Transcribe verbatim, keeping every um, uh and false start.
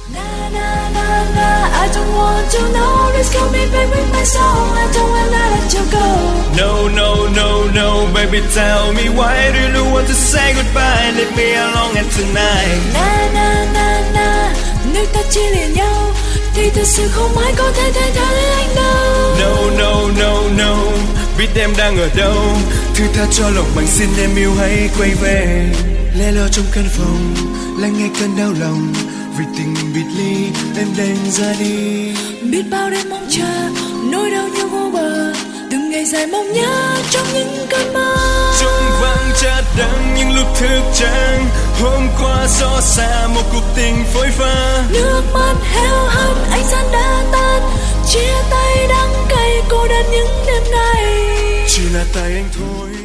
Na na na na, I don't want to know. Let's go, me baby, with my soul. I don't wanna let you go. No, no, no, no, baby, tell me why do you want to say goodbye? Leave me alone and tonight. Na na na na, nếu ta chia lìa nhau thì thật sự không ai có thể thay thế anh đâu. No, no, no, no, biết em đang ở đâu. Thứ tha cho lòng bằng xin em yêu hãy quay về. Lẻ loi trong căn phòng, lắng nghe cơn đau lòng. Vì tình mình biệt ly, em đành ra đi. Biết bao đêm mong chờ, nỗi đau như vô bờ. Từng ngày dài mong nhớ trong những cơn mơ. Trong vắng chợt đắng những lúc thức trắng. Hôm qua xót xa một cuộc tình phôi pha. Nước mắt heo hắt, ánh sáng đã tan. Chia tay đắng cay cô đơn những đêm nay. Chỉ là tay anh thôi.